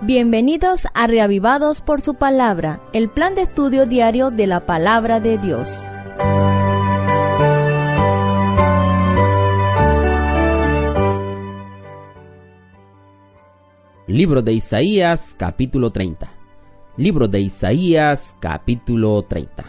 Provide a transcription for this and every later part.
Bienvenidos a Reavivados por su Palabra, el plan de estudio diario de la Palabra de Dios. Libro de Isaías, capítulo 30. Libro de Isaías, capítulo 30.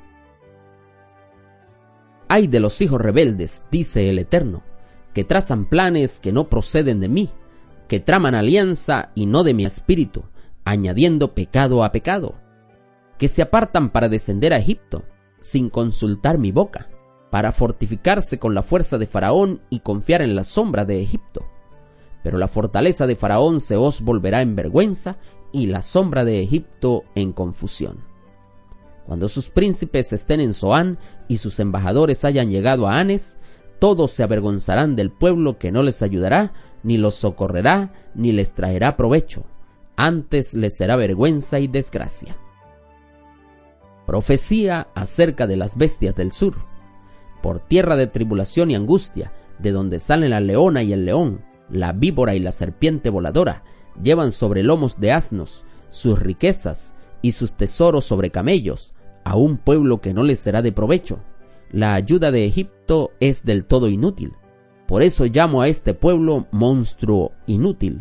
Ay de los hijos rebeldes, dice el Eterno, que trazan planes que no proceden de mí, que traman alianza y no de mi espíritu, añadiendo pecado a pecado, que se apartan para descender a Egipto, sin consultar mi boca, para fortificarse con la fuerza de Faraón y confiar en la sombra de Egipto. Pero la fortaleza de Faraón se os volverá en vergüenza y la sombra de Egipto en confusión. Cuando sus príncipes estén en Zoán y sus embajadores hayan llegado a Hanes, todos se avergonzarán del pueblo que no les ayudará, ni los socorrerá, ni les traerá provecho. Antes les será vergüenza y desgracia. Profecía acerca de las bestias del sur. Por tierra de tribulación y angustia, de donde salen la leona y el león, la víbora y la serpiente voladora, llevan sobre lomos de asnos sus riquezas y sus tesoros sobre camellos, a un pueblo que no les será de provecho. La ayuda de Egipto es del todo inútil. Por eso llamo a este pueblo monstruo inútil.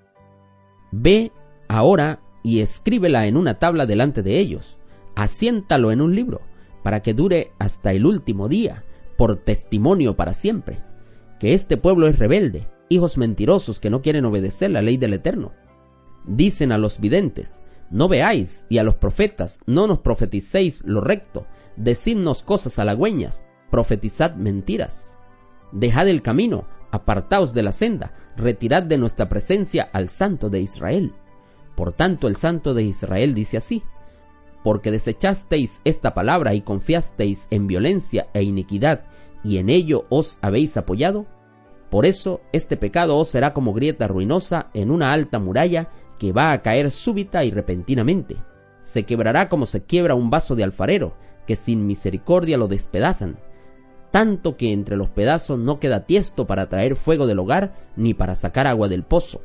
Ve ahora y escríbela en una tabla delante de ellos. Asiéntalo en un libro, para que dure hasta el último día, por testimonio para siempre. Que este pueblo es rebelde, hijos mentirosos que no quieren obedecer la ley del Eterno. Dicen a los videntes, no veáis, y a los profetas, no nos profeticéis lo recto, decidnos cosas halagüeñas, profetizad mentiras. Dejad el camino, apartaos de la senda, retirad de nuestra presencia al Santo de Israel. Por tanto, el Santo de Israel dice así, porque desechasteis esta palabra y confiasteis en violencia e iniquidad, y en ello os habéis apoyado. Por eso este pecado os será como grieta ruinosa en una alta muralla que va a caer súbita y repentinamente. Se quebrará como se quiebra un vaso de alfarero, que sin misericordia lo despedazan, tanto que entre los pedazos no queda tiesto para traer fuego del hogar ni para sacar agua del pozo.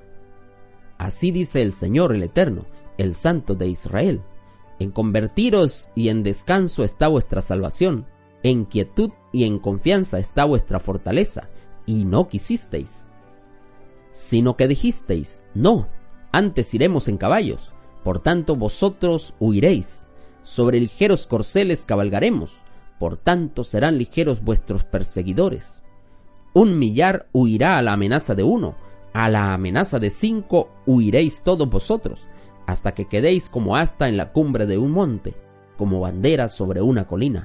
Así dice el Señor el Eterno, el Santo de Israel. En convertiros y en descanso está vuestra salvación, en quietud y en confianza está vuestra fortaleza, y no quisisteis. Sino que dijisteis, no, antes iremos en caballos, por tanto vosotros huiréis. Sobre ligeros corceles cabalgaremos, por tanto serán ligeros vuestros perseguidores. 1,000,000 huirá a la amenaza de 1, a la amenaza de 5 huiréis todos vosotros, hasta que quedéis como asta en la cumbre de un monte, como bandera sobre una colina.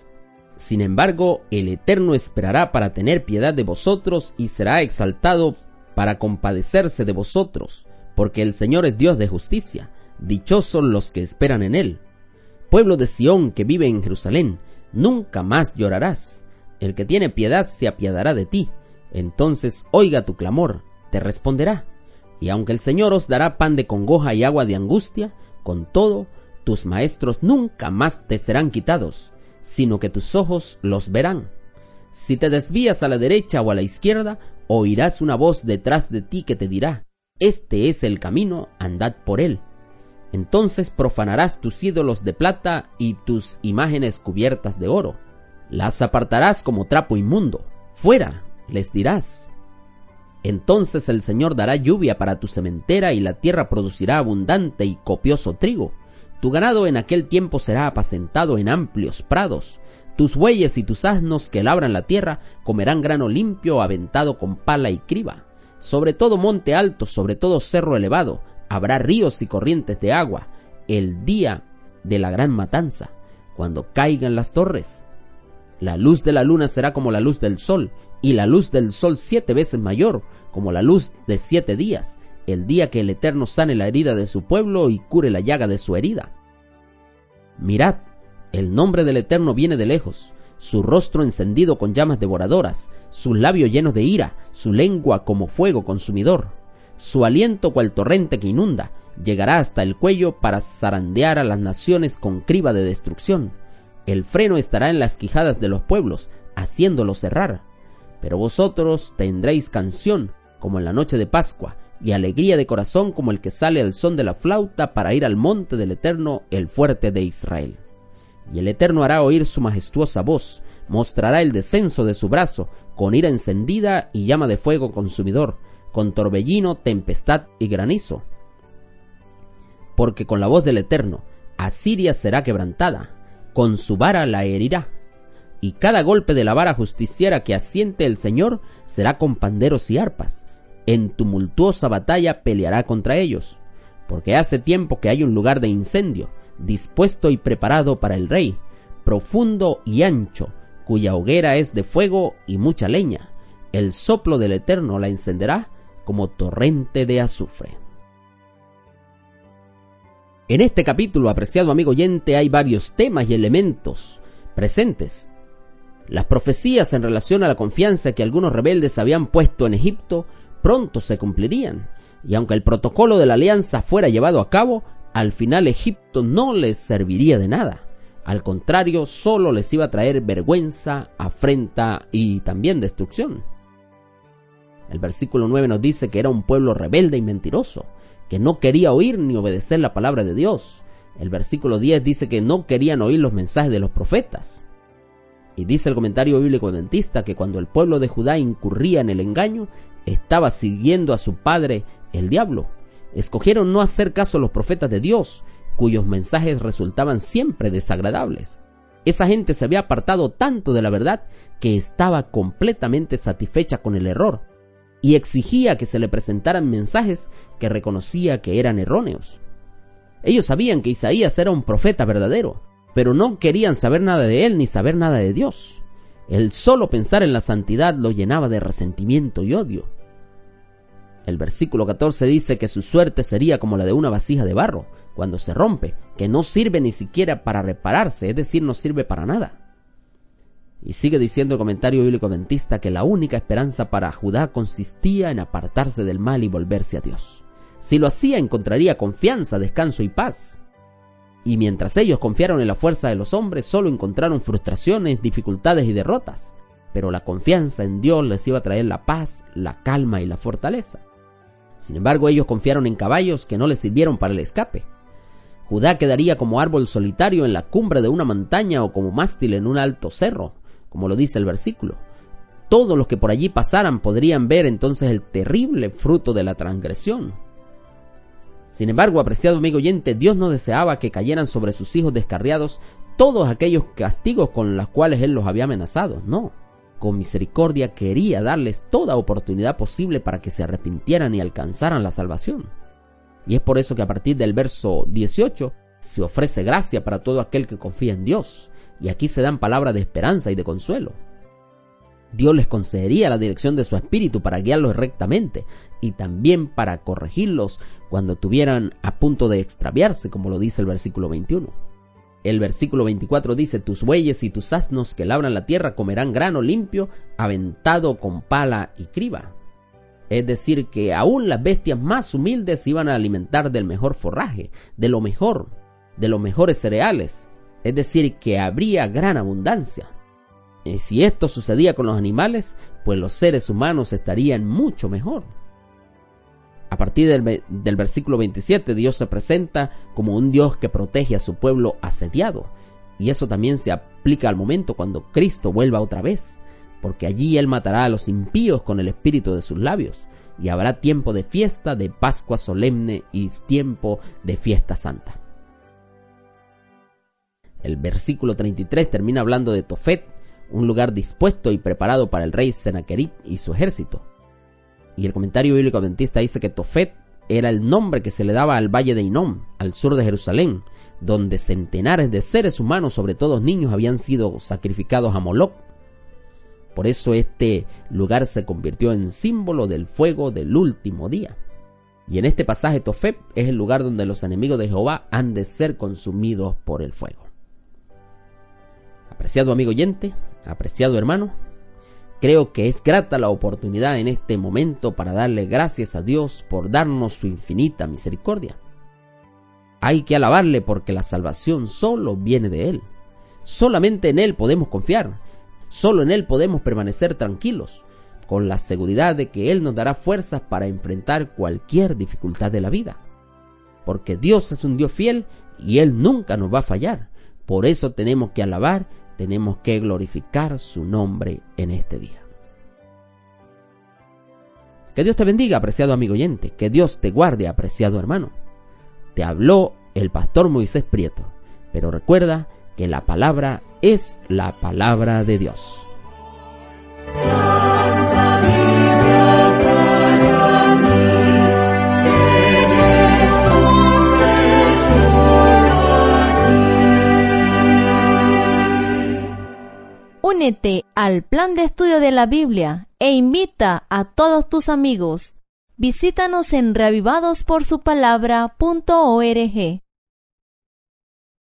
Sin embargo, el Eterno esperará para tener piedad de vosotros y será exaltado para compadecerse de vosotros, porque el Señor es Dios de justicia, dichosos los que esperan en Él. Pueblo de Sión que vive en Jerusalén, nunca más llorarás. El que tiene piedad se apiadará de ti. Entonces oiga tu clamor, te responderá. Y aunque el Señor os dará pan de congoja y agua de angustia, con todo, tus maestros nunca más te serán quitados, sino que tus ojos los verán. Si te desvías a la derecha o a la izquierda, oirás una voz detrás de ti que te dirá, este es el camino, andad por él. Entonces profanarás tus ídolos de plata y tus imágenes cubiertas de oro. Las apartarás como trapo inmundo. Fuera, les dirás. Entonces el Señor dará lluvia para tu sementera y la tierra producirá abundante y copioso trigo. Tu ganado en aquel tiempo será apacentado en amplios prados. Tus bueyes y tus asnos que labran la tierra comerán grano limpio aventado con pala y criba. Sobre todo monte alto, sobre todo cerro elevado, habrá ríos y corrientes de agua, el día de la gran matanza, cuando caigan las torres. La luz de la luna será como la luz del sol, y la luz del sol 7 veces mayor, como la luz de 7 días, el día que el Eterno sane la herida de su pueblo y cure la llaga de su herida. Mirad, el nombre del Eterno viene de lejos, su rostro encendido con llamas devoradoras, sus labios llenos de ira, su lengua como fuego consumidor. Su aliento cual torrente que inunda, llegará hasta el cuello para zarandear a las naciones con criba de destrucción. El freno estará en las quijadas de los pueblos, haciéndolos errar. Pero vosotros tendréis canción, como en la noche de Pascua, y alegría de corazón como el que sale al son de la flauta para ir al monte del Eterno, el fuerte de Israel. Y el Eterno hará oír su majestuosa voz, mostrará el descenso de su brazo, con ira encendida y llama de fuego consumidor, con torbellino, tempestad y granizo. Porque con la voz del Eterno, Asiria será quebrantada, con su vara la herirá, y cada golpe de la vara justiciera que asiente el Señor será con panderos y arpas. En tumultuosa batalla peleará contra ellos, porque hace tiempo que hay un lugar de incendio, dispuesto y preparado para el rey, profundo y ancho, cuya hoguera es de fuego y mucha leña. El soplo del Eterno la encenderá como torrente de azufre. En este capítulo, apreciado amigo oyente, hay varios temas y elementos presentes. Las profecías en relación a la confianza que algunos rebeldes habían puesto en Egipto pronto se cumplirían, y aunque el protocolo de la alianza fuera llevado a cabo, al final Egipto no les serviría de nada. Al contrario, solo les iba a traer vergüenza, afrenta y también destrucción. El versículo 9 nos dice que era un pueblo rebelde y mentiroso, que no quería oír ni obedecer la palabra de Dios. El versículo 10 dice que no querían oír los mensajes de los profetas. Y dice el comentario bíblico adventista que cuando el pueblo de Judá incurría en el engaño, estaba siguiendo a su padre, el diablo. Escogieron no hacer caso a los profetas de Dios, cuyos mensajes resultaban siempre desagradables. Esa gente se había apartado tanto de la verdad que estaba completamente satisfecha con el error y exigía que se le presentaran mensajes que reconocía que eran erróneos. Ellos sabían que Isaías era un profeta verdadero, pero no querían saber nada de él ni saber nada de Dios. El solo pensar en la santidad lo llenaba de resentimiento y odio. El versículo 14 dice que su suerte sería como la de una vasija de barro, cuando se rompe, que no sirve ni siquiera para repararse, es decir, no sirve para nada. Y sigue diciendo el comentario bíblico adventista que la única esperanza para Judá consistía en apartarse del mal y volverse a Dios. Si lo hacía, encontraría confianza, descanso y paz. Y mientras ellos confiaron en la fuerza de los hombres, solo encontraron frustraciones, dificultades y derrotas. Pero la confianza en Dios les iba a traer la paz, la calma y la fortaleza. Sin embargo, ellos confiaron en caballos que no les sirvieron para el escape. Judá quedaría como árbol solitario en la cumbre de una montaña o como mástil en un alto cerro, como lo dice el versículo. Todos los que por allí pasaran podrían ver entonces el terrible fruto de la transgresión. Sin embargo, apreciado amigo oyente, Dios no deseaba que cayeran sobre sus hijos descarriados todos aquellos castigos con los cuales Él los había amenazado. No, con misericordia quería darles toda oportunidad posible para que se arrepintieran y alcanzaran la salvación. Y es por eso que a partir del verso 18 se ofrece gracia para todo aquel que confía en Dios. Y aquí se dan palabras de esperanza y de consuelo. Dios les concedería la dirección de su espíritu para guiarlos rectamente y también para corregirlos cuando estuvieran a punto de extraviarse, como lo dice el versículo 21. El versículo 24 dice: tus bueyes y tus asnos que labran la tierra comerán grano limpio, aventado con pala y criba. Es decir, que aún las bestias más humildes se iban a alimentar del mejor forraje, de lo mejor, de los mejores cereales. Es decir, que habría gran abundancia. Y si esto sucedía con los animales, pues los seres humanos estarían mucho mejor. A partir del versículo 27, Dios se presenta como un Dios que protege a su pueblo asediado. Y eso también se aplica al momento cuando Cristo vuelva otra vez, porque allí Él matará a los impíos con el espíritu de sus labios, y habrá tiempo de fiesta, de Pascua solemne y tiempo de fiesta santa. El versículo 33 termina hablando de Tofet, un lugar dispuesto y preparado para el rey Sennacherib y su ejército. Y el comentario bíblico adventista dice que Tofet era el nombre que se le daba al valle de Hinnom, al sur de Jerusalén, donde centenares de seres humanos, sobre todo niños, habían sido sacrificados a Moloc. Por eso este lugar se convirtió en símbolo del fuego del último día. Y en este pasaje Tofet es el lugar donde los enemigos de Jehová han de ser consumidos por el fuego. Apreciado amigo oyente, apreciado hermano, creo que es grata la oportunidad en este momento para darle gracias a Dios por darnos su infinita misericordia. Hay que alabarle porque la salvación solo viene de Él. Solamente en Él podemos confiar, solo en Él podemos permanecer tranquilos, con la seguridad de que Él nos dará fuerzas para enfrentar cualquier dificultad de la vida. Porque Dios es un Dios fiel y Él nunca nos va a fallar. Por eso tenemos que alabar, tenemos que glorificar su nombre en este día. Que Dios te bendiga, apreciado amigo oyente. Que Dios te guarde, apreciado hermano. Te habló el pastor Moisés Prieto. Pero recuerda que la palabra es la palabra de Dios. Únete al plan de estudio de la Biblia e invita a todos tus amigos. Visítanos en reavivadosporsupalabra.org.